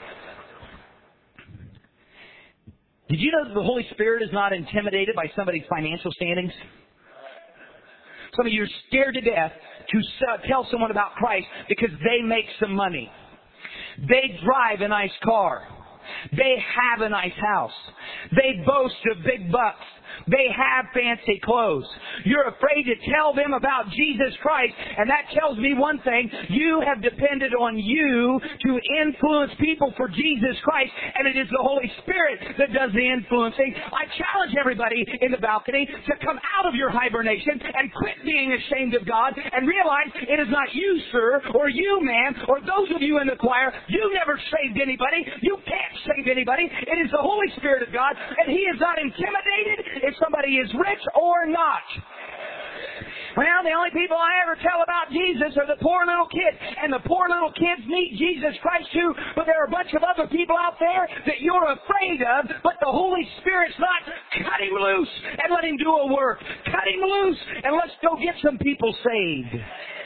Did you know that the Holy Spirit is not intimidated by somebody's financial standings? Some of you are scared to death to tell someone about Christ because they make some money. They drive a nice car. They have a nice house. They boast of big bucks. They have fancy clothes. You're afraid to tell them about Jesus Christ, and that tells me one thing. You have depended on you to influence people for Jesus Christ, and it is the Holy Spirit that does the influencing. I challenge everybody in the balcony to come out of your hibernation and quit being ashamed of God and realize it is not you, sir, or you, man, or those of you in the choir. You never saved anybody. You can't save anybody. It is the Holy Spirit of God, and He is not intimidated if somebody is rich or not. Well, the only people I ever tell about Jesus are the poor little kids. And the poor little kids need Jesus Christ too, but there are a bunch of other people out there that you're afraid of, but the Holy Spirit's not. Cut Him loose and let Him do a work. Cut Him loose and let's go get some people saved.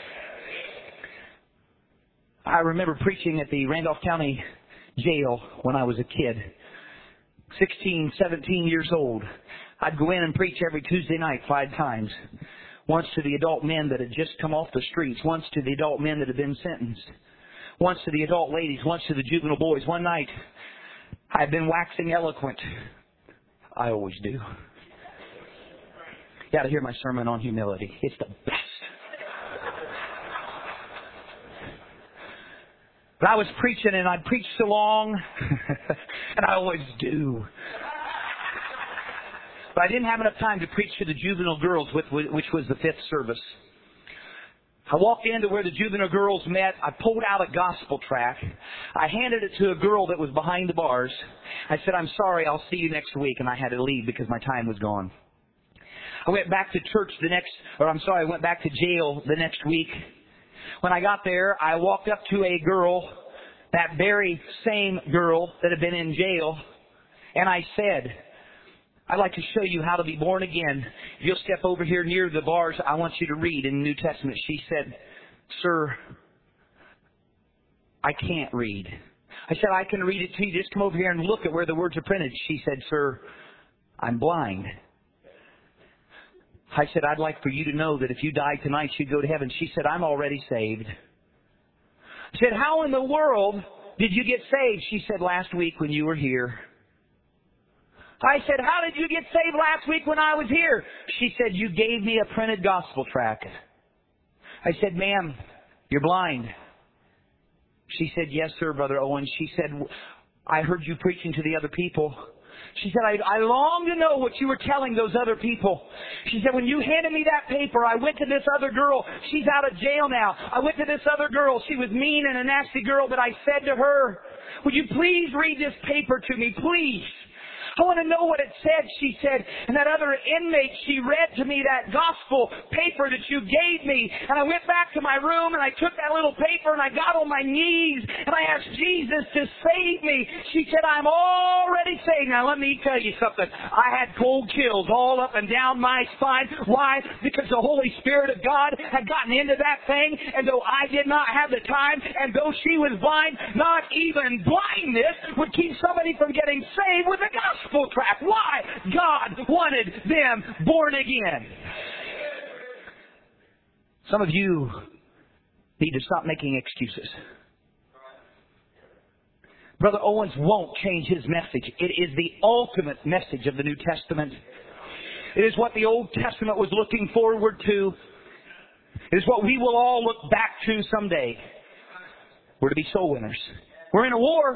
I remember preaching at the Randolph County Jail when I was a kid. 16, 17 years old. I'd go in and preach every Tuesday night 5 times. Once to the adult men that had just come off the streets. Once to the adult men that had been sentenced. Once to the adult ladies. Once to the juvenile boys. One night, I'd been waxing eloquent. I always do. You got to hear my sermon on humility. It's the best. But I was preaching, and I'd preach so long, and I always do. But I didn't have enough time to preach to the juvenile girls, which was the 5th service. I walked into where the juvenile girls met. I pulled out a gospel tract. I handed it to a girl that was behind the bars. I said, I'm sorry, I'll see you next week. And I had to leave because my time was gone. I went back to church I went back to jail the next week. When I got there, I walked up to a girl, that very same girl that had been in jail, and I said, I'd like to show you how to be born again. If you'll step over here near the bars, I want you to read in the New Testament. She said, Sir, I can't read. I said, I can read it to you. Just come over here and look at where the words are printed. She said, Sir, I'm blind. I said, I'd like for you to know that if you died tonight, you'd go to heaven. She said, I'm already saved. I said, how in the world did you get saved? She said, last week when you were here. I said, how did you get saved last week when I was here? She said, you gave me a printed gospel tract. I said, ma'am, you're blind. She said, yes, sir, Brother Owen. She said, I heard you preaching to the other people. She said, I long to know what you were telling those other people. She said, when you handed me that paper, I went to this other girl. She's out of jail now. I went to this other girl. She was mean and a nasty girl, but I said to her, would you please read this paper to me, please? I want to know what it said, she said. And that other inmate, she read to me that gospel paper that you gave me. And I went back to my room and I took that little paper and I got on my knees and I asked Jesus to save me. She said, I'm already saved. Now let me tell you something. I had cold chills all up and down my spine. Why? Because the Holy Spirit of God had gotten into that thing. And though I did not have the time, and though she was blind, not even blindness would keep somebody from getting saved with the gospel tract. Why? God wanted them born again. Some of you need to stop making excuses. Brother Owens won't change his message. It is the ultimate message of the New Testament. It is what the Old Testament was looking forward to. It is what we will all look back to someday. We're to be soul winners. We're in a war.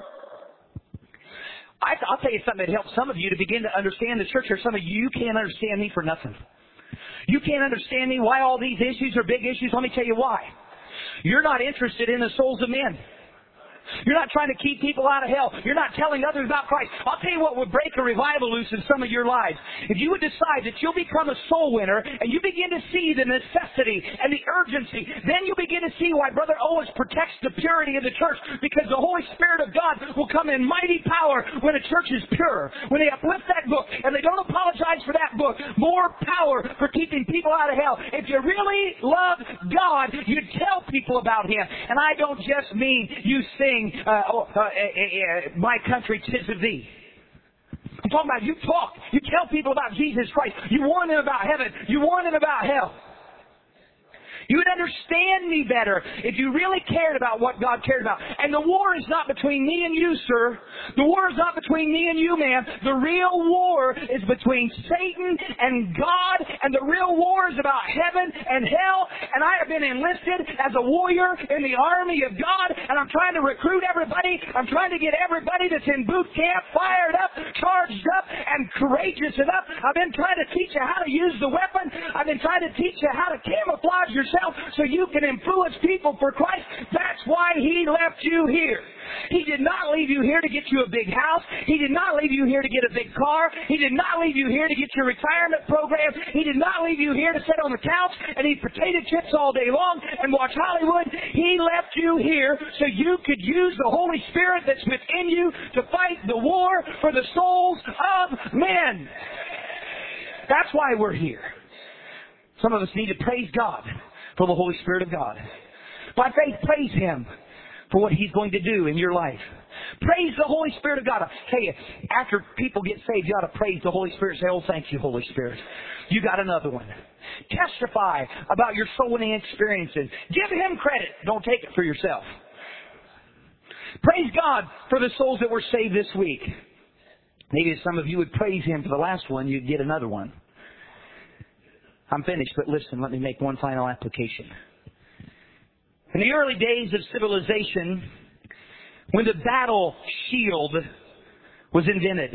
I'll tell you something that helps some of you to begin to understand the church. There's some of you can't understand me for nothing. You can't understand me why all these issues are big issues. Let me tell you why. You're not interested in the souls of men. You're not trying to keep people out of hell. You're not telling others about Christ. I'll tell you what would break a revival loose in some of your lives. If you would decide that you'll become a soul winner and you begin to see the necessity and the urgency, then you'll begin to see why Brother Owens protects the purity of the church, because the Holy Spirit of God will come in mighty power when a church is pure. When they uplift that book and they don't apologize for that book, more power for keeping people out of hell. If you really love God, you tell people about Him. And I don't just mean you sing My Country 'Tis of Thee. I'm talking about you talk. You tell people about Jesus Christ. You warn them about heaven. You warn them about hell. You would understand me better if you really cared about what God cared about. And the war is not between me and you, sir. The war is not between me and you, ma'am. The real war is between Satan and God. And the real war is about heaven and hell. And I have been enlisted as a warrior in the army of God. And I'm trying to recruit everybody. I'm trying to get everybody that's in boot camp fired up, charged up, and courageous enough. I've been trying to teach you how to use the weapon. I've been trying to teach you how to camouflage yourself so you can influence people for Christ. That's why He left you here. He did not leave you here to get you a big house. He did not leave you here to get a big car. He did not leave you here to get your retirement program. He did not leave you here to sit on the couch and eat potato chips all day long and watch Hollywood. He left you here so you could use the Holy Spirit that's within you to fight the war for the souls of men. That's why we're here. Some of us need to praise God for the Holy Spirit of God. By faith, praise Him for what He's going to do in your life. Praise the Holy Spirit of God. I tell you, after people get saved, you ought to praise the Holy Spirit. Say, oh, thank you, Holy Spirit. You got another one. Testify about your soul winning experiences. Give Him credit. Don't take it for yourself. Praise God for the souls that were saved this week. Maybe if some of you would praise Him for the last one, you'd get another one. I'm finished, but listen, let me make one final application. In the early days of civilization, when the battle shield was invented,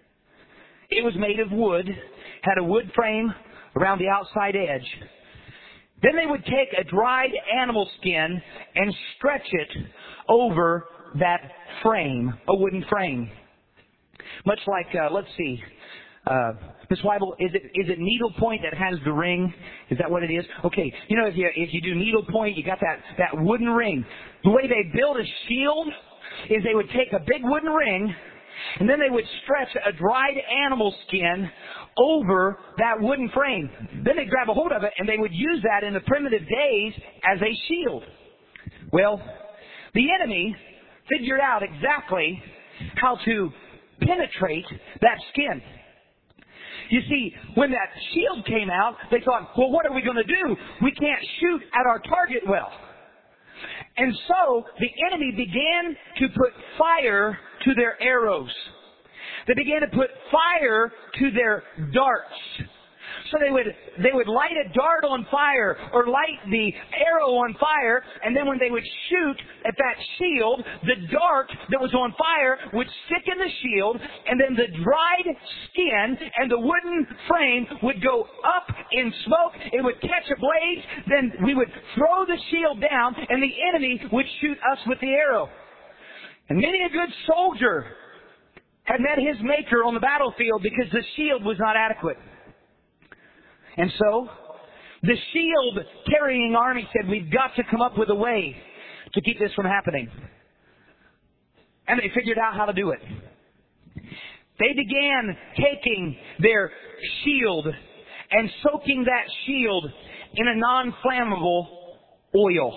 it was made of wood, had a wood frame around the outside edge. Then they would take a dried animal skin and stretch it over that frame, a wooden frame. Much like, let's see, Miss Weibel, is it needlepoint that has the ring? Is that what it is? Okay, you know, if you do needlepoint, you got that wooden ring. The way they build a shield is they would take a big wooden ring, and then they would stretch a dried animal skin over that wooden frame. Then they'd grab a hold of it, and they would use that in the primitive days as a shield. Well, the enemy figured out exactly how to penetrate that skin. You see, when that shield came out, they thought, well, what are we going to do? We can't shoot at our target well. And so the enemy began to put fire to their arrows. They began to put fire to their darts. So they would light a dart on fire or light the arrow on fire, and then when they would shoot at that shield, the dart that was on fire would stick in the shield, and then the dried skin and the wooden frame would go up in smoke. It would catch a blaze. Then we would throw the shield down, and the enemy would shoot us with the arrow. And many a good soldier had met his maker on the battlefield because the shield was not adequate. And so, the shield-carrying army said, we've got to come up with a way to keep this from happening. And they figured out how to do it. They began taking their shield and soaking that shield in a non-flammable oil.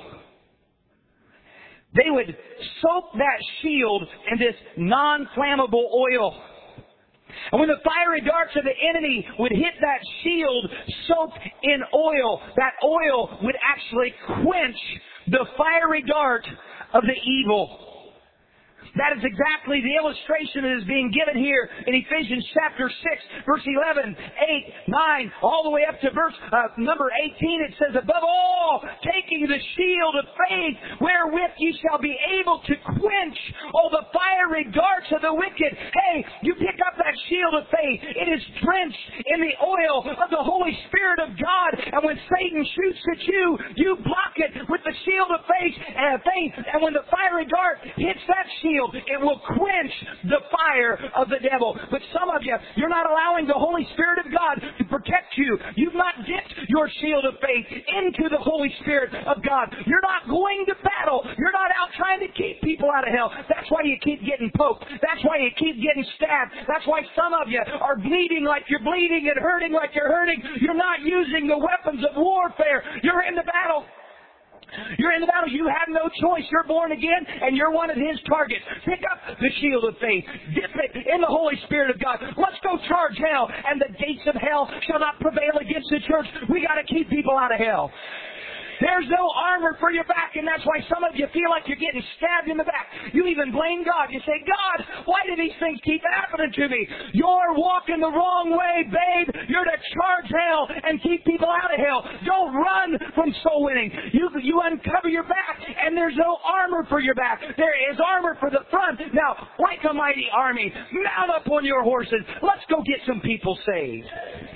They would soak that shield in this non-flammable oil. And when the fiery darts of the enemy would hit that shield soaked in oil, that oil would actually quench the fiery dart of the evil. That is exactly the illustration that is being given here in Ephesians chapter 6, verse 11, 8, 9, all the way up to verse number 18. It says, above all, taking the shield of faith, wherewith ye shall be able to quench all the fiery darts of the wicked. Hey, you pick up that shield of faith. It is drenched in the oil of the Holy Spirit of God. And when Satan shoots at you, you block it with the shield of faith. And when the fiery dart hits that shield, it will quench the fire of the devil. But some of you, you're not allowing the Holy Spirit of God to protect you. You've not dipped your shield of faith into the Holy Spirit of God. You're not going to battle. You're not out trying to keep people out of hell. That's why you keep getting poked. That's why you keep getting stabbed. That's why some of you are bleeding like you're bleeding and hurting like you're hurting. You're not using the weapons of warfare. You're in the battle. You're in the battle. You have no choice. You're born again, and you're one of His targets. Pick up the shield of faith. Dip it in the Holy Spirit of God. Let's go charge hell, and the gates of hell shall not prevail against the church. We got to keep people out of hell. There's no armor for your back, and that's why some of you feel like you're getting stabbed in the back. You even blame God. You say, God, why do these things keep happening to me? You're walking the wrong way, babe. You're to charge hell and keep people out of hell. Don't run from soul winning. You uncover your back, and there's no armor for your back. There is armor for the front. Now, like a mighty army, mount up on your horses. Let's go get some people saved.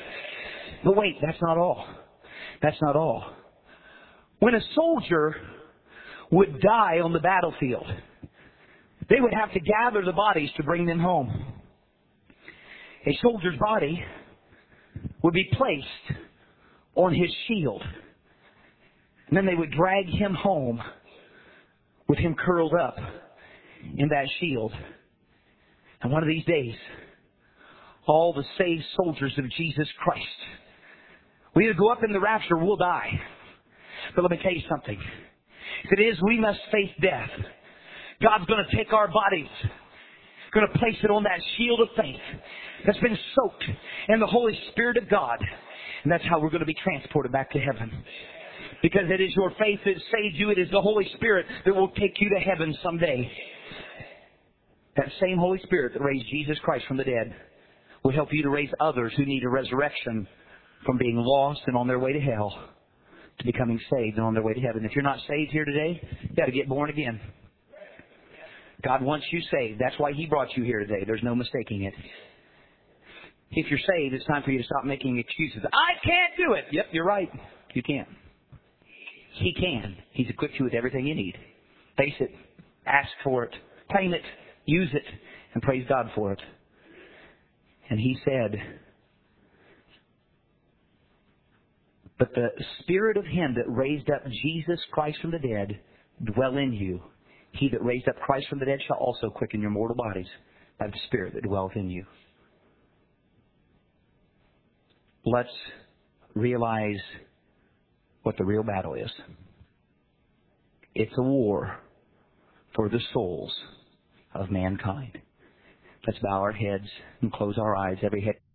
But wait, that's not all. That's not all. When a soldier would die on the battlefield, they would have to gather the bodies to bring them home. A soldier's body would be placed on his shield. And then they would drag him home with him curled up in that shield. And one of these days, all the saved soldiers of Jesus Christ, we either go up in the rapture or we'll die. But let me tell you something. If it is we must face death, God's going to take our bodies, going to place it on that shield of faith that's been soaked in the Holy Spirit of God. And that's how we're going to be transported back to heaven. Because it is your faith that saved you. It is the Holy Spirit that will take you to heaven someday. That same Holy Spirit that raised Jesus Christ from the dead will help you to raise others who need a resurrection from being lost and on their way to hell to becoming saved and on their way to heaven. If you're not saved here today, you got to get born again. God wants you saved. That's why He brought you here today. There's no mistaking it. If you're saved, it's time for you to stop making excuses. I can't do it. Yep, you're right. You can't. He can. He's equipped you with everything you need. Face it. Ask for it. Claim it. Use it. And praise God for it. And He said, but the Spirit of Him that raised up Jesus Christ from the dead dwell in you. He that raised up Christ from the dead shall also quicken your mortal bodies by the Spirit that dwelleth in you. Let's realize what the real battle is. It's a war for the souls of mankind. Let's bow our heads and close our eyes. Every head